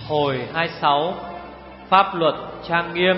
Hồi 26. Pháp luật trang nghiêm.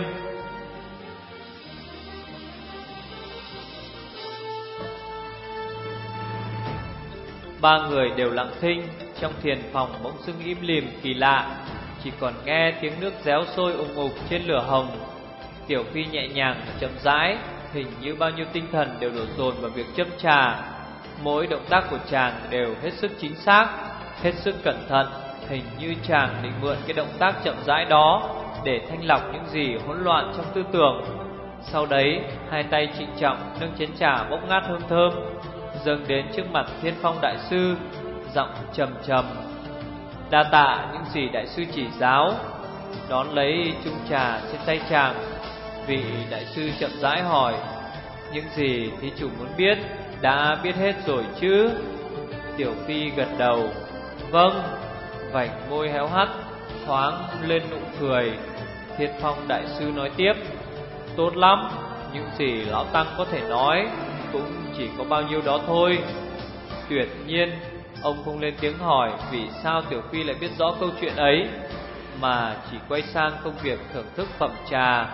Ba người đều lặng thinh. Trong thiền phòng bỗng dưng im lìm kỳ lạ, chỉ còn nghe tiếng nước réo sôi ùng ục trên lửa hồng. Tiểu Phi nhẹ nhàng chậm rãi, hình như bao nhiêu tinh thần đều đổ dồn vào việc châm trà. Mỗi động tác của chàng đều hết sức chính xác, hết sức cẩn thận, hình như chàng định mượn cái động tác chậm rãi đó để thanh lọc những gì hỗn loạn trong tư tưởng. Sau đấy, hai tay trịnh trọng nâng chén trà bốc ngát hương thơm, dâng đến trước mặt Thiên Phong đại sư, giọng trầm trầm: "Đa tạ những gì đại sư chỉ giáo." Đón lấy chung trà trên tay chàng, vị đại sư chậm rãi hỏi: "Những gì thí chủ muốn biết đã biết hết rồi chứ?" Tiểu Phi gật đầu: "Vâng." Vành môi héo hắt thoáng lên nụ cười. Thiên Phong đại sư nói tiếp: "Tốt lắm, những gì lão tăng có thể nói cũng chỉ có bao nhiêu đó thôi." Tuyệt nhiên ông không lên tiếng hỏi vì sao Tiểu Phi lại biết rõ câu chuyện ấy, mà chỉ quay sang công việc thưởng thức phẩm trà.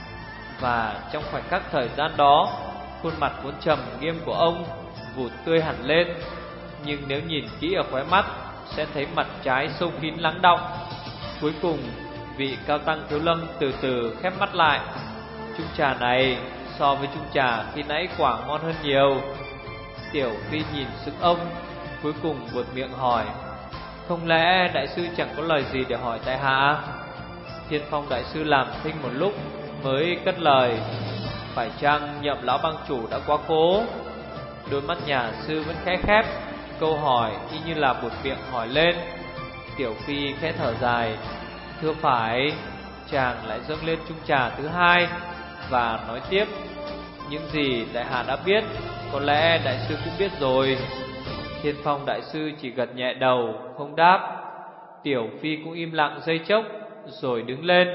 Và trong khoảnh khắc thời gian đó, khuôn mặt vốn trầm nghiêm của ông vụt tươi hẳn lên. Nhưng nếu nhìn kỹ ở khóe mắt sẽ thấy mặt trái sâu kín lắng đọng. Cuối cùng vị cao tăng Thiếu Lâm từ từ khép mắt lại. Chung trà này so với chung trà khi nãy quả ngon hơn nhiều. Tiểu Phi nhìn sững ông, cuối cùng buột miệng hỏi: "Không lẽ đại sư chẳng có lời gì để hỏi tại hạ?" Thiên Phong đại sư làm thinh một lúc mới cất lời: "Phải chăng Nhậm lão bang chủ đã quá cố?" Đôi mắt nhà sư vẫn khẽ khép, câu hỏi y như là buột miệng hỏi lên. Tiểu Phi khẽ thở dài: "Thưa phải." Chàng lại dâng lên chung trà thứ hai và nói tiếp: "Những gì đại hạ đã biết, có lẽ đại sư cũng biết rồi." Thiên Phong đại sư chỉ gật nhẹ đầu, không đáp. Tiểu Phi cũng im lặng giây chốc rồi đứng lên: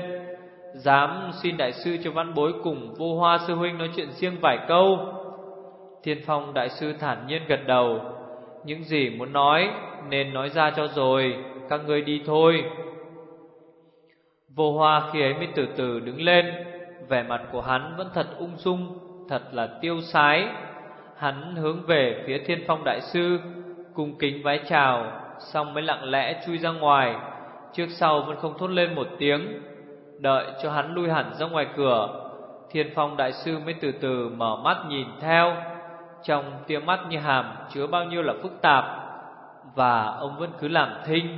"Dám xin đại sư cho văn bối cùng Vô Hoa sư huynh nói chuyện riêng vài câu." Thiên Phong đại sư thản nhiên gật đầu: "Những gì muốn nói nên nói ra cho rồi, các ngươi đi thôi." Vô Hoa khi ấy mới từ từ đứng lên. Vẻ mặt của hắn vẫn thật ung dung, thật là tiêu sái. Hắn hướng về phía Thiên Phong đại sư, cung kính vái chào, xong mới lặng lẽ chui ra ngoài, trước sau vẫn không thốt lên một tiếng. Đợi cho hắn lui hẳn ra ngoài cửa, Thiên Phong đại sư mới từ từ mở mắt nhìn theo. Trong tia mắt như hàm chứa bao nhiêu là phức tạp, và ông vẫn cứ làm thinh.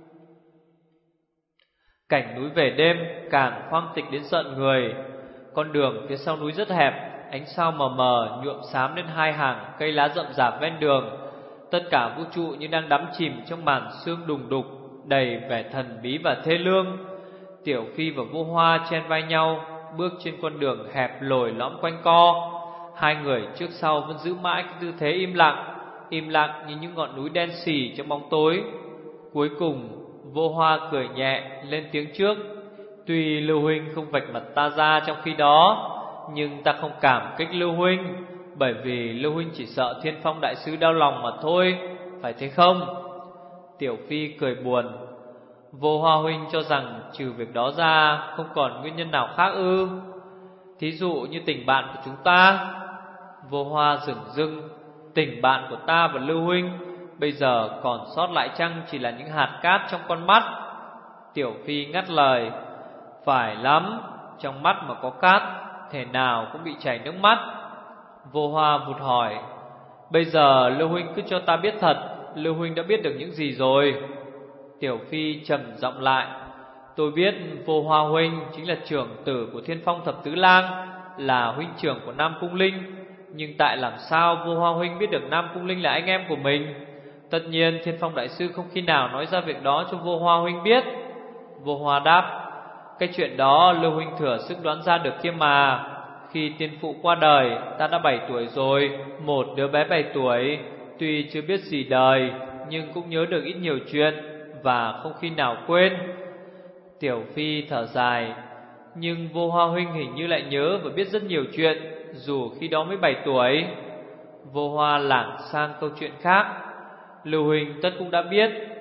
Cảnh núi về đêm càng hoang tịch đến giận người. Con đường phía sau núi rất hẹp, ánh sao mờ mờ nhuộm xám lên hai hàng cây lá rậm rạp ven đường. Tất cả vũ trụ như đang đắm chìm trong màn sương đùng đục, đầy vẻ thần bí và thê lương. Tiểu Phi và Vô Hoa chen vai nhau, bước trên con đường hẹp lồi lõm quanh co. Hai người trước sau vẫn giữ mãi cái tư thế im lặng như những ngọn núi đen sì trong bóng tối. Cuối cùng Vô Hoa cười nhẹ lên tiếng trước: "Tuy Lưu huynh không vạch mặt ta ra trong khi đó, nhưng ta không cảm kích Lưu huynh, bởi vì Lưu huynh chỉ sợ Thiên Phong đại sư đau lòng mà thôi, phải thế không?" Tiểu Phi cười buồn: "Vô Hoa huynh cho rằng trừ việc đó ra không còn nguyên nhân nào khác ư? Thí dụ như tình bạn của chúng ta." Vô Hoa dửng dưng: "Tình bạn của ta và Lưu huynh bây giờ còn sót lại chăng chỉ là những hạt cát trong con mắt?" Tiểu Phi ngắt lời: "Phải lắm, trong mắt mà có cát, thể nào cũng bị chảy nước mắt." Vô Hoa vụt hỏi: "Bây giờ Lưu huynh cứ cho ta biết thật, Lưu huynh đã biết được những gì rồi?" Tiểu Phi trầm giọng lại: "Tôi biết Vô Hoa huynh chính là trưởng tử của Thiên Phong thập tứ lang, là huynh trưởng của Nam Cung Linh. Nhưng tại làm sao Vô Hoa huynh biết được Nam Cung Linh là anh em của mình? Tất nhiên Thiên Phong đại sư không khi nào nói ra việc đó cho Vô Hoa huynh biết." Vô Hoa đáp: "Cái chuyện đó Lưu huynh thừa sức đoán ra được kia mà. Khi tiên phụ qua đời, ta đã 7 tuổi rồi. Một đứa bé 7 tuổi tuy chưa biết gì đời, nhưng cũng nhớ được ít nhiều chuyện và không khi nào quên." Tiểu Phi thở dài: "Nhưng Vô Hoa huynh hình như lại nhớ và biết rất nhiều chuyện, dù khi đó mới 7 tuổi." Vô Hoa lảng sang câu chuyện khác: "Lưu huynh tất cũng đã biết,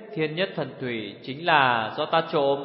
Thiên Nhất Thần Thủy chính là do ta trộm.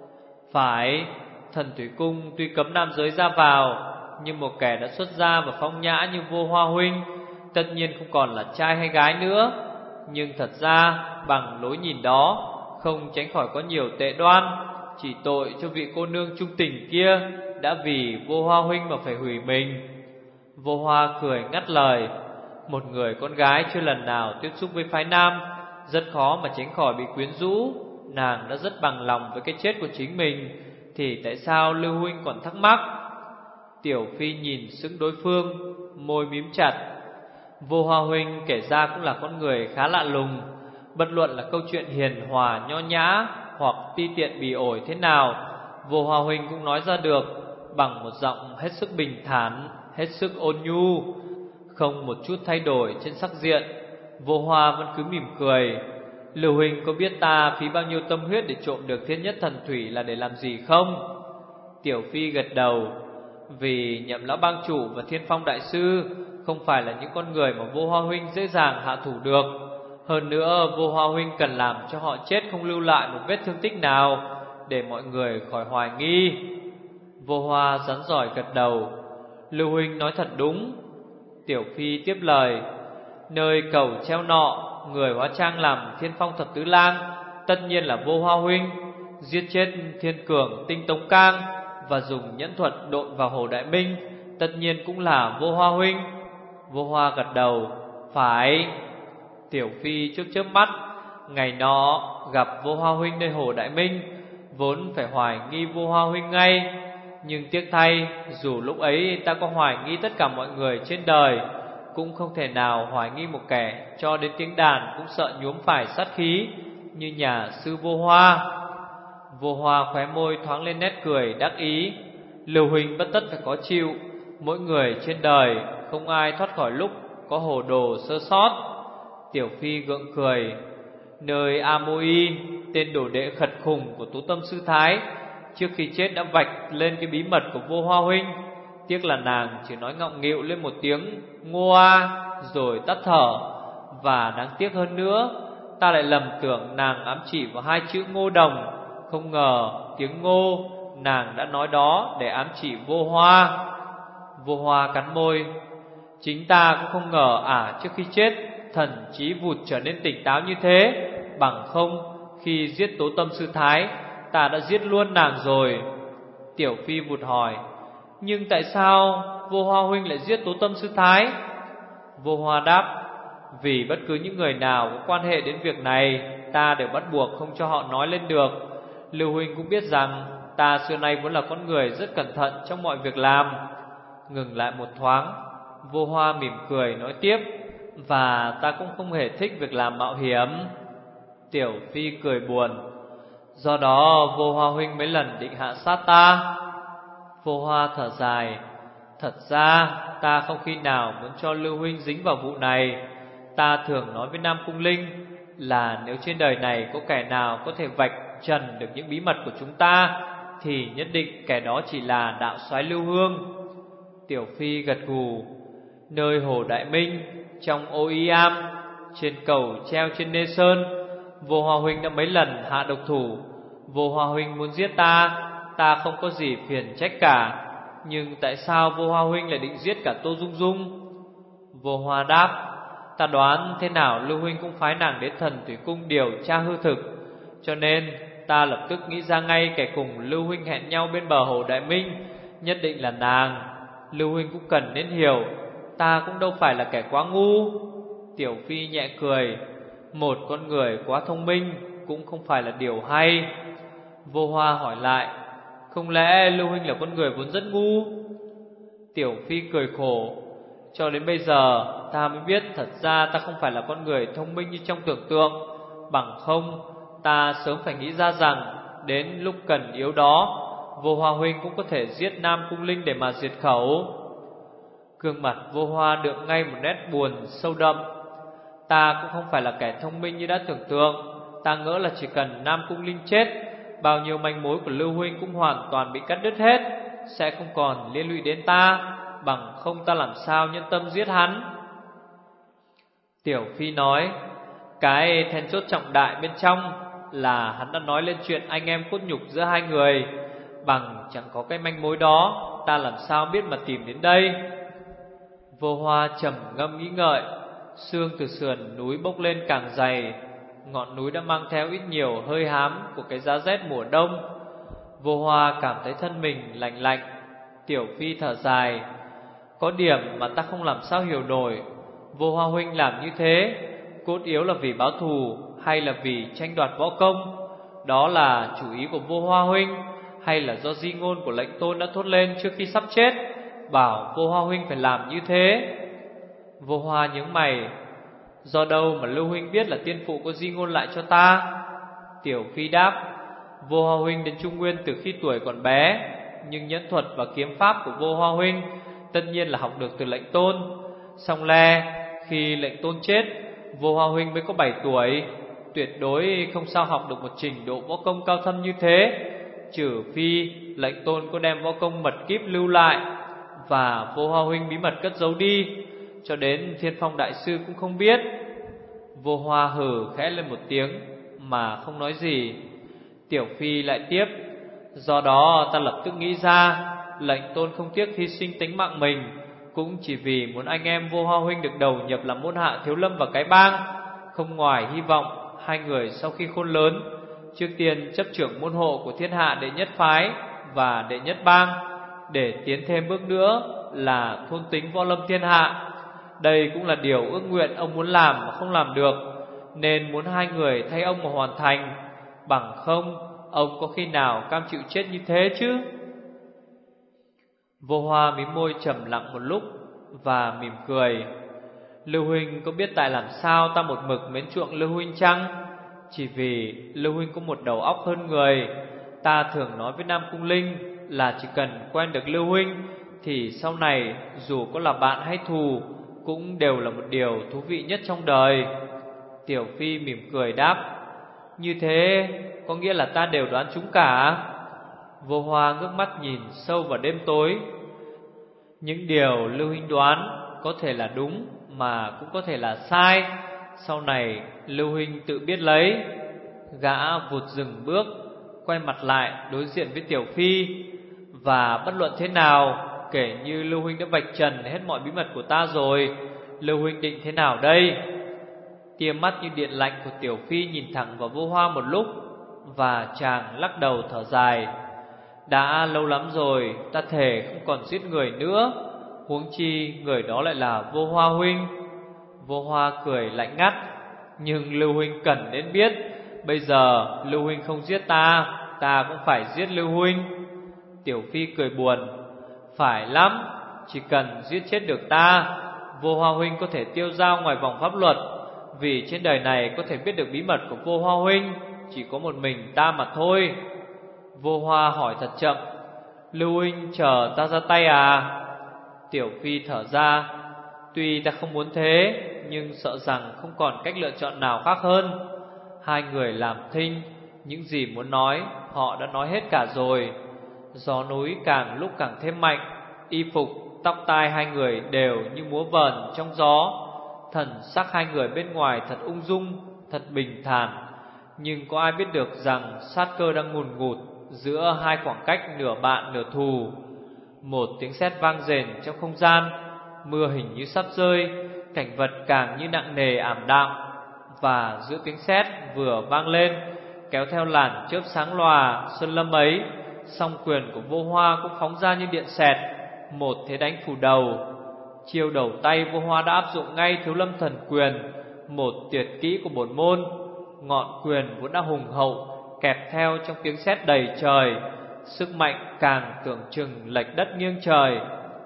Phải, Thần Thủy Cung tuy cấm nam giới ra vào, nhưng một kẻ đã xuất gia và phong nhã như Vô Hoa huynh tất nhiên không còn là trai hay gái nữa. Nhưng thật ra bằng lối nhìn đó không tránh khỏi có nhiều tệ đoan. Chỉ tội cho vị cô nương trung tình kia đã vì Vô Hoa huynh mà phải hủy mình. Vô Hoa cười ngắt lời. Một người con gái chưa lần nào tiếp xúc với phái nam, rất khó mà tránh khỏi bị quyến rũ. Nàng đã rất bằng lòng với cái chết của chính mình, thì tại sao Lưu huynh còn thắc mắc? Tiểu Phi nhìn sững đối phương, môi mím chặt. Vô Hoa huynh kể ra cũng là con người khá lạ lùng. Bất luận là câu chuyện hiền hòa nho nhã hoặc ti tiện bỉ ổi thế nào, Vô Hoa huynh cũng nói ra được bằng một giọng hết sức bình thản, hết sức ôn nhu, không một chút thay đổi trên sắc diện. Vô Hoa vẫn cứ mỉm cười. Lưu huynh có biết ta phí bao nhiêu tâm huyết để trộm được Thiên Nhất Thần Thủy là để làm gì không? Tiểu Phi gật đầu. Vì Nhậm lão bang chủ và Thiên Phong đại sư không phải là những con người mà Vô Hoa huynh dễ dàng hạ thủ được. Hơn nữa Vô Hoa huynh cần làm cho họ chết không lưu lại một vết thương tích nào, để mọi người khỏi hoài nghi. Vô Hoa rắn giỏi gật đầu. Lưu huynh nói thật đúng. Tiểu Phi tiếp lời. Nơi cầu treo nọ, người hóa trang làm Thiên Phong thập tứ lang tất nhiên là Vô Hoa huynh. Giết chết Thiên Cường Tinh Tống Cang và dùng nhẫn thuật độn vào Hồ Đại Minh tất nhiên cũng là Vô Hoa huynh. Vô Hoa gật đầu. Phải. Tiểu Phi chớp mắt. Ngày nọ gặp Vô Hoa huynh nơi Hồ Đại Minh, vốn phải hoài nghi Vô Hoa huynh ngay. Nhưng tiếc thay, dù lúc ấy ta có hoài nghi tất cả mọi người trên đời, cũng không thể nào hoài nghi một kẻ cho đến tiếng đàn cũng sợ nhuốm phải sát khí như nhà sư Vô Hoa. Vô Hoa khóe môi thoáng lên nét cười đắc ý. Lưu huynh bất tất phải có chịu. Mỗi người trên đời không ai thoát khỏi lúc có hồ đồ sơ sót. Tiểu Phi gượng cười. Nơi A Mô Y, tên đồ đệ khật khủng của Tú Tâm sư Thái, trước khi chết đã vạch lên cái bí mật của Vô Hoa huynh. Tiếc là nàng chỉ nói ngọng nghịu lên một tiếng Ngô A rồi tắt thở. Và đáng tiếc hơn nữa, ta lại lầm tưởng nàng ám chỉ vào hai chữ Ngô Đồng. Không ngờ tiếng Ngô nàng đã nói đó để ám chỉ Vô Hoa. Vô Hoa cắn môi. Chính ta cũng không ngờ trước khi chết thần trí vụt trở nên tỉnh táo như thế. Bằng không, khi giết Tố Tâm sư Thái, ta đã giết luôn nàng rồi. Tiểu Phi vụt hỏi. Nhưng tại sao Vô Hoa huynh lại giết Tố Tâm sư Thái? Vô Hoa đáp. Vì bất cứ những người nào có quan hệ đến việc này, ta đều bắt buộc không cho họ nói lên được. Lưu huynh cũng biết rằng ta xưa nay vốn là con người rất cẩn thận trong mọi việc làm. Ngừng lại một thoáng, Vô Hoa mỉm cười nói tiếp. Và ta cũng không hề thích việc làm mạo hiểm. Tiểu Phi cười buồn. Do đó Vô Hoa huynh mấy lần định hạ sát ta. Vô Hoa thở dài. Thật ra ta không khi nào muốn cho Lưu huynh dính vào vụ này. Ta thường nói với Nam Cung Linh là nếu trên đời này có kẻ nào có thể vạch trần được những bí mật của chúng ta, thì nhất định kẻ đó chỉ là đạo soái Lưu Hương. Tiểu Phi gật gù. Nơi Hồ Đại Minh, trong ô y am, trên cầu treo trên Nê Sơn, Vô Hoa huynh đã mấy lần hạ độc thủ. Vô Hoa huynh muốn giết ta, ta không có gì phiền trách cả. Nhưng tại sao Vô Hoa huynh lại định giết cả Tô Dung Dung? Vô Hoa đáp. Ta đoán thế nào Lưu huynh cũng phái nàng đến Thần Thủy Cung điều tra hư thực, cho nên ta lập tức nghĩ ra ngay kẻ cùng Lưu huynh hẹn nhau bên bờ Hồ Đại Minh nhất định là nàng. Lưu huynh cũng cần nên hiểu, ta cũng đâu phải là kẻ quá ngu. Tiểu Phi nhẹ cười. Một con người quá thông minh cũng không phải là điều hay. Vô Hoa hỏi lại. Không lẽ Lưu huynh là con người vốn rất ngu? Tiểu Phi cười khổ. Cho đến bây giờ ta mới biết thật ra ta không phải là con người thông minh như trong tưởng tượng. Bằng không ta sớm phải nghĩ ra rằng đến lúc cần yếu đó, Vô Hoa huynh cũng có thể giết Nam Cung Linh để mà diệt khẩu. Gương mặt Vô Hoa được ngay một nét buồn sâu đậm. Ta cũng không phải là kẻ thông minh như đã tưởng tượng. Ta ngỡ là chỉ cần Nam Cung Linh chết, bao nhiêu manh mối của Lưu huynh cũng hoàn toàn bị cắt đứt hết, sẽ không còn liên lụy đến ta. Bằng không ta làm sao nhân tâm giết hắn. Tiểu Phi nói. Cái then chốt trọng đại bên trong là hắn đã nói lên chuyện anh em cốt nhục giữa hai người. Bằng chẳng có cái manh mối đó, ta làm sao biết mà tìm đến đây. Vô Hoa trầm ngâm nghĩ ngợi. Sương từ sườn núi bốc lên càng dày. Ngọn núi đã mang theo ít nhiều hơi hám của cái giá rét mùa đông. Vô Hoa cảm thấy thân mình lạnh lạnh. Tiểu Phi thở dài. Có điểm mà ta không làm sao hiểu nổi. Vô Hoa huynh làm như thế, cốt yếu là vì báo thù hay là vì tranh đoạt võ công? Đó là chủ ý của Vô Hoa huynh, hay là do di ngôn của lệnh tôn đã thốt lên trước khi sắp chết, bảo Vô Hoa huynh phải làm như thế? Vô Hoa nhướng mày. Do đâu mà Lưu huynh biết là tiên phụ có di ngôn lại cho ta? Tiểu Phi đáp. Vô Hoa huynh đến Trung Nguyên từ khi tuổi còn bé, nhưng nhẫn thuật và kiếm pháp của Vô Hoa huynh tất nhiên là học được từ lệnh tôn. Song le khi lệnh tôn chết, Vô Hoa huynh mới có 7 tuổi, tuyệt đối không sao học được một trình độ võ công cao thâm như thế, trừ phi lệnh tôn có đem võ công mật kíp lưu lại và Vô Hoa huynh bí mật cất giấu đi, cho đến Thiên Phong đại sư cũng không biết. Vô Hoa hừ khẽ lên một tiếng mà không nói gì. Tiểu Phi lại tiếp. Do đó ta lập tức nghĩ ra, lệnh tôn không tiếc hy sinh tính mạng mình cũng chỉ vì muốn anh em Vô Hoa huynh được đầu nhập làm môn hạ Thiếu Lâm và cái bang. Không ngoài hy vọng hai người sau khi khôn lớn, trước tiên chấp trưởng môn hộ của thiên hạ đệ nhất phái và đệ nhất bang, để tiến thêm bước nữa là thôn tính võ lâm thiên hạ. Đây cũng là điều ước nguyện ông muốn làm mà không làm được, nên muốn hai người thay ông mà hoàn thành. Bằng không, ông có khi nào cam chịu chết như thế chứ? Vô Hoa mím môi trầm lặng một lúc và mỉm cười. Lưu huynh có biết tại làm sao ta một mực mến chuộng Lưu huynh chăng? Chỉ vì Lưu huynh có một đầu óc hơn người. Ta thường nói với Nam Cung Linh là chỉ cần quen được Lưu huynh thì sau này dù có là bạn hay thù cũng đều là một điều thú vị nhất trong đời. Tiểu Phi mỉm cười đáp. Như thế có nghĩa là ta đều đoán chúng cả? Vô Hoa ngước mắt nhìn sâu vào đêm tối. Những điều Lưu huynh đoán có thể là đúng mà cũng có thể là sai. Sau này Lưu huynh tự biết lấy. Gã vụt dừng bước, quay mặt lại đối diện với Tiểu Phi. Và bất luận thế nào, kể như Lưu huynh đã vạch trần hết mọi bí mật của ta rồi, Lưu huynh định thế nào đây? Tia mắt như điện lạnh của Tiểu Phi nhìn thẳng vào Vô Hoa một lúc, và chàng lắc đầu thở dài. Đã lâu lắm rồi ta thề không còn giết người nữa, huống chi người đó lại là Vô Hoa huynh. Vô Hoa cười lạnh ngắt. Nhưng Lưu huynh cần đến biết, bây giờ Lưu huynh không giết ta, ta cũng phải giết Lưu huynh. Tiểu Phi cười buồn. Phải lắm, chỉ cần giết chết được ta, Vô Hoa huynh có thể tiêu dao ngoài vòng pháp luật. Vì trên đời này có thể biết được bí mật của Vô Hoa huynh chỉ có một mình ta mà thôi. Vô Hoa hỏi thật chậm. Lưu huynh chờ ta ra tay à? Tiểu Phi thở ra. Tuy ta không muốn thế, nhưng sợ rằng không còn cách lựa chọn nào khác hơn. Hai người làm thinh, những gì muốn nói họ đã nói hết cả rồi. Gió núi càng lúc càng thêm mạnh, y phục, tóc tai hai người đều như múa vờn trong gió. Thần sắc hai người bên ngoài thật ung dung, thật bình thản. Nhưng có ai biết được rằng sát cơ đang ngùn ngụt giữa hai khoảng cách nửa bạn nửa thù. Một tiếng sét vang rền trong không gian, mưa hình như sắp rơi, cảnh vật càng như nặng nề ảm đạm. Và giữa tiếng sét vừa vang lên, kéo theo làn chớp sáng lòa xuân lâm ấy, song quyền của Vô Hoa cũng phóng ra như điện xẹt, một thế đánh phủ đầu. Chiêu đầu tay Vô Hoa đã áp dụng ngay Thiếu Lâm Thần Quyền, một tuyệt kỹ của bổn môn. Ngọn quyền vốn đã hùng hậu, kẹp theo trong tiếng sét đầy trời, sức mạnh càng tưởng chừng lệch đất nghiêng trời.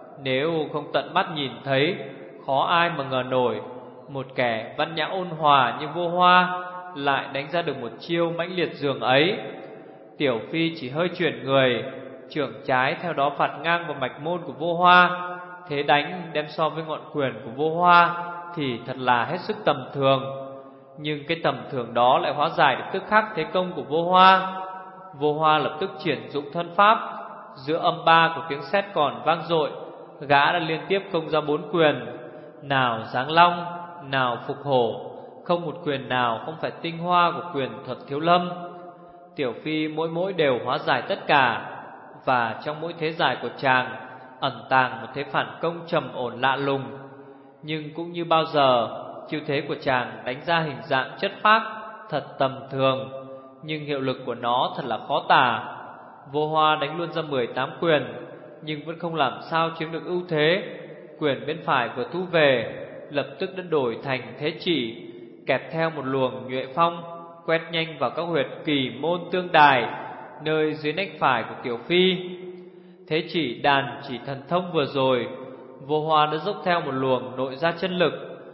Nếu không tận mắt nhìn thấy, khó ai mà ngờ nổi một kẻ văn nhã ôn hòa như Vô Hoa lại đánh ra được một chiêu mãnh liệt dường ấy. Tiểu Phi chỉ hơi chuyển người, chưởng trái theo đó phạt ngang vào mạch môn của Vô Hoa. Thế đánh đem so với ngọn quyền của Vô Hoa thì thật là hết sức tầm thường. Nhưng cái tầm thường đó lại hóa giải được tức khắc thế công của Vô Hoa. Vô Hoa lập tức triển dụng thân pháp. Giữa âm ba của tiếng sét còn vang dội, gã đã liên tiếp công ra 4 quyền. Nào giáng long, nào phục hổ, không một quyền nào không phải tinh hoa của quyền thuật Thiếu Lâm. Tiểu Phi mỗi đều hóa giải tất cả, và trong mỗi thế giải của chàng ẩn tàng một thế phản công trầm ổn lạ lùng. Nhưng cũng như bao giờ, chiêu thế của chàng đánh ra hình dạng chất phác thật tầm thường, nhưng hiệu lực của nó thật là khó tả. Vô Hoa đánh luôn ra 18 quyền, nhưng vẫn không làm sao chiếm được ưu thế. Quyền bên phải vừa thu về, lập tức đã đổi thành thế chỉ, kẹp theo một luồng nhuệ phong, quét nhanh vào các huyệt kỳ môn tương đài, nơi dưới nách phải của Tiểu Phi. Thế chỉ đàn chỉ thần thông vừa rồi, Vô Hoa đã dốc theo một luồng nội ra chân lực.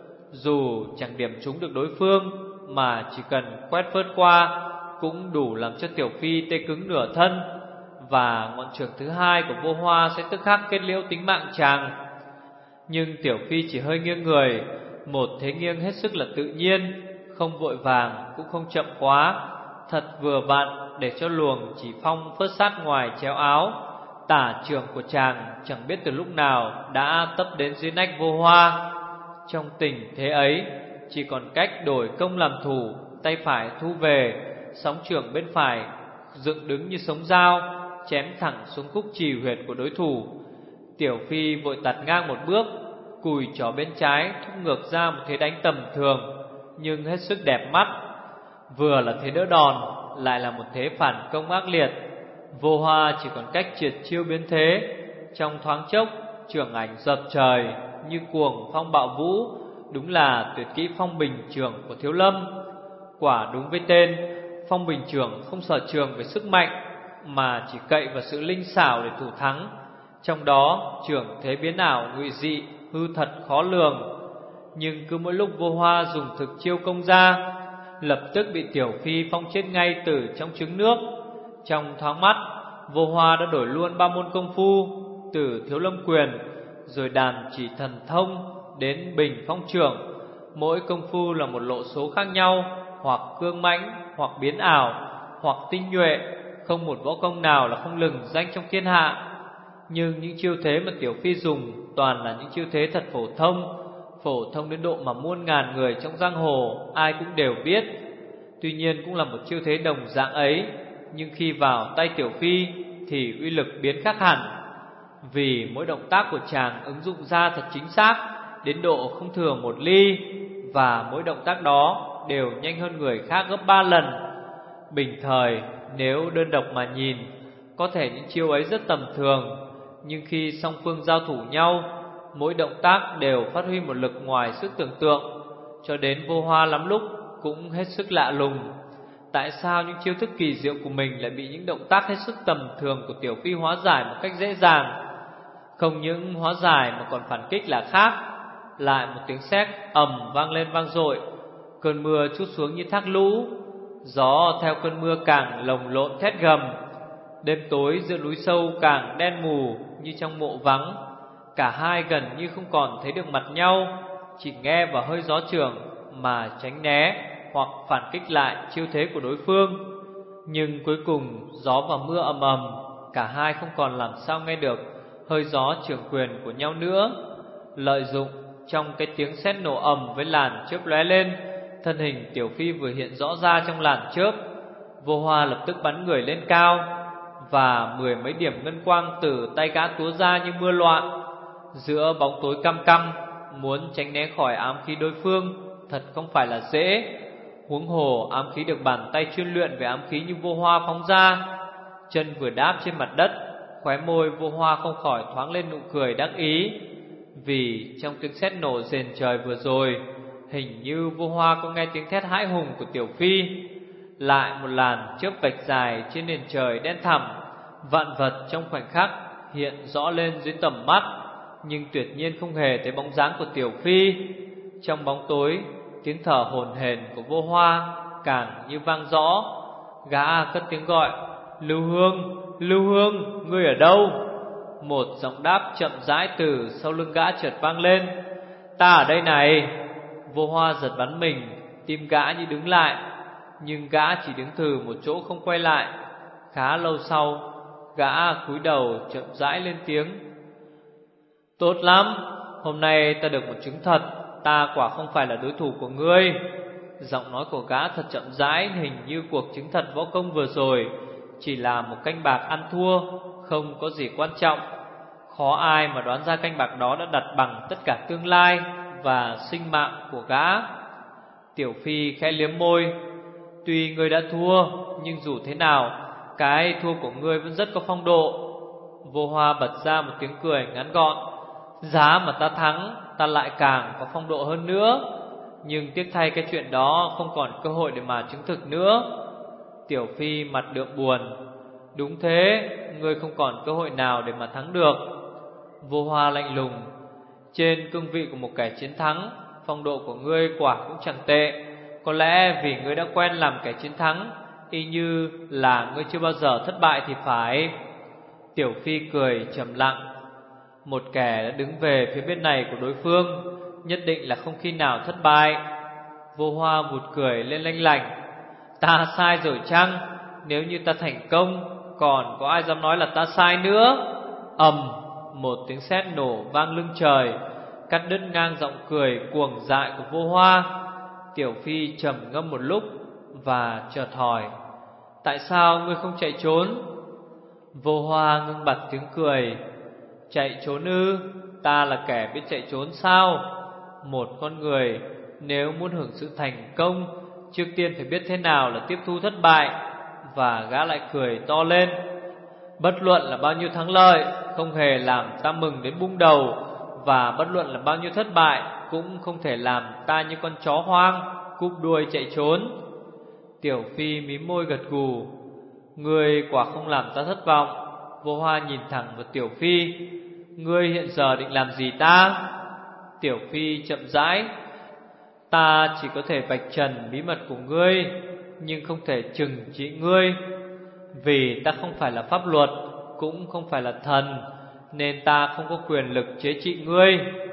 Dù chẳng điểm trúng được đối phương, mà chỉ cần quét phớt qua cũng đủ làm cho Tiểu Phi tê cứng nửa thân, và ngọn chưởng thứ hai của Vô Hoa sẽ tức khắc kết liễu tính mạng chàng. Nhưng Tiểu Phi chỉ hơi nghiêng người, một thế nghiêng hết sức là tự nhiên, không vội vàng cũng không chậm quá, thật vừa vặn để cho luồng chỉ phong phớt sát ngoài chéo áo. Tả chưởng của chàng chẳng biết từ lúc nào đã tấp đến dưới nách Vô Hoa. Trong tình thế ấy, chỉ còn cách đổi công làm thủ, tay phải thu về, sóng chưởng bên phải dựng đứng như sống dao, chém thẳng xuống khúc trì huyệt của đối thủ. Tiểu Phi vội tạt ngang một bước, cùi trỏ bên trái thúc ngược ra một thế đánh tầm thường nhưng hết sức đẹp mắt. Vừa là thế đỡ đòn, lại là một thế phản công ác liệt. Vô Hoa chỉ còn cách triệt chiêu biến thế. Trong thoáng chốc, chưởng ảnh dập trời như cuồng phong bạo vũ, đúng là tuyệt kỹ phong bình chưởng của Thiếu Lâm. Quả đúng với tên, phong bình chưởng không sở trường về sức mạnh, mà chỉ cậy vào sự linh xảo để thủ thắng. Trong đó chưởng thế biến ảo ngụy dị, hư thật khó lường. Nhưng cứ mỗi lúc Vô Hoa dùng thực chiêu công ra, lập tức bị Tiểu Phi phong chết ngay từ trong trứng nước. Trong thoáng mắt, Vô Hoa đã đổi luôn 3 môn công phu, từ Thiếu Lâm quyền, rồi đàn chỉ thần thông đến bình phong chưởng. Mỗi công phu là một lộ số khác nhau, hoặc cương mãnh, hoặc biến ảo, hoặc tinh nhuệ, không một võ công nào là không lừng danh trong thiên hạ. Nhưng những chiêu thế mà Tiểu Phi dùng toàn là những chiêu thế thật phổ thông đến độ mà muôn ngàn người trong giang hồ ai cũng đều biết. Tuy nhiên cũng là một chiêu thế đồng dạng ấy, nhưng khi vào tay Tiểu Phi thì uy lực biến khác hẳn. Vì mỗi động tác của chàng ứng dụng ra thật chính xác, đến độ không thừa một ly, và mỗi động tác đó đều nhanh hơn người khác gấp 3 lần. Bình thời nếu đơn độc mà nhìn, có thể những chiêu ấy rất tầm thường, nhưng khi song phương giao thủ nhau, mỗi động tác đều phát huy một lực ngoài sức tưởng tượng, cho đến Vô Hoa lắm lúc cũng hết sức lạ lùng. Tại sao những chiêu thức kỳ diệu của mình lại bị những động tác hết sức tầm thường của Tiểu Phi hóa giải một cách dễ dàng? Không những hóa giải mà còn phản kích là khác. Lại một tiếng sét ầm vang lên vang dội, cơn mưa trút xuống như thác lũ, gió theo cơn mưa càng lồng lộn thét gầm. Đêm tối giữa núi sâu càng đen mù như trong mộ vắng. Cả hai gần như không còn thấy được mặt nhau, chỉ nghe vào hơi gió chưởng mà tránh né hoặc phản kích lại chiêu thế của đối phương. Nhưng cuối cùng gió và mưa ầm ầm, cả hai không còn làm sao nghe được hơi gió chưởng quyền của nhau nữa. Lợi dụng trong cái tiếng sét nổ ầm với làn chớp lóe lên, thân hình Tiểu Phi vừa hiện rõ ra trong làn chớp. Vô Hoa lập tức bắn người lên cao, và 10 mấy điểm ngân quang từ tay gã túa ra như mưa loạn. Giữa bóng tối căm căm, muốn tránh né khỏi ám khí đối phương thật không phải là dễ. Huống hồ ám khí được bàn tay chuyên luyện về ám khí như Vô Hoa phóng ra. Chân vừa đáp trên mặt đất, khóe môi Vô Hoa không khỏi thoáng lên nụ cười đắc ý. Vì trong tiếng sét nổ rền trời vừa rồi, hình như Vô Hoa có nghe tiếng thét hãi hùng của Tiểu Phi. Lại một làn chớp vạch dài trên nền trời đen thẳm, vạn vật trong khoảnh khắc hiện rõ lên dưới tầm mắt, nhưng tuyệt nhiên không hề thấy bóng dáng của Tiểu Phi. Trong bóng tối, tiếng thở hổn hển của Vô Hoa càng như vang rõ. Gã cất tiếng gọi: Lưu Hương, Lưu Hương, ngươi ở đâu? Một giọng đáp chậm rãi từ sau lưng gã chợt vang lên: Ta ở đây này. Vô Hoa giật bắn mình, tim gã như đứng lại, nhưng gã chỉ đứng thừ một chỗ không quay lại. Khá lâu sau, gã cúi đầu chậm rãi lên tiếng: Tốt lắm, hôm nay ta được một chứng thật, ta quả không phải là đối thủ của ngươi. Giọng nói của gã thật chậm rãi, hình như cuộc chứng thật võ công vừa rồi chỉ là một canh bạc ăn thua, không có gì quan trọng. Khó ai mà đoán ra canh bạc đó đã đặt bằng tất cả tương lai và sinh mạng của gã. Tiểu Phi khẽ liếm môi. Tuy ngươi đã thua, nhưng dù thế nào, cái thua của ngươi vẫn rất có phong độ. Vô Hoa bật ra một tiếng cười ngắn gọn. Giá mà ta thắng, ta lại càng có phong độ hơn nữa. Nhưng tiếc thay cái chuyện đó không còn cơ hội để mà chứng thực nữa. Tiểu Phi mặt đượm buồn. Đúng thế, ngươi không còn cơ hội nào để mà thắng được. Vô Hoa lạnh lùng. Trên cương vị của một kẻ chiến thắng, phong độ của ngươi quả cũng chẳng tệ. Có lẽ vì ngươi đã quen làm kẻ chiến thắng, y như là ngươi chưa bao giờ thất bại thì phải. Tiểu Phi cười trầm lặng. Một kẻ đã đứng về phía bên này của đối phương, nhất định là không khi nào thất bại. Vô Hoa vụt cười lên lanh lảnh. Ta sai rồi chăng? Nếu như ta thành công, còn có ai dám nói là ta sai nữa? Ầm, một tiếng sét nổ vang lưng trời, cắt đứt ngang giọng cười cuồng dại của Vô Hoa. Tiểu Phi trầm ngâm một lúc và chợt hỏi: tại sao ngươi không chạy trốn? Vô Hoa ngưng bặt tiếng cười. Chạy trốn ư? Ta là kẻ biết chạy trốn sao? Một con người nếu muốn hưởng sự thành công, trước tiên phải biết thế nào là tiếp thu thất bại. Và gã lại cười to lên. Bất luận là bao nhiêu thắng lợi không hề làm ta mừng đến bung đầu, và bất luận là bao nhiêu thất bại cũng không thể làm ta như con chó hoang cúp đuôi chạy trốn. Tiểu Phi mím môi gật gù. Ngươi quả không làm ta thất vọng. Vô Hoa nhìn thẳng vào Tiểu Phi. Ngươi hiện giờ định làm gì ta? Tiểu Phi chậm rãi. Ta chỉ có thể vạch trần bí mật của ngươi, nhưng không thể trừng trị ngươi. Vì ta không phải là pháp luật, cũng không phải là thần, nên ta không có quyền lực chế trị ngươi.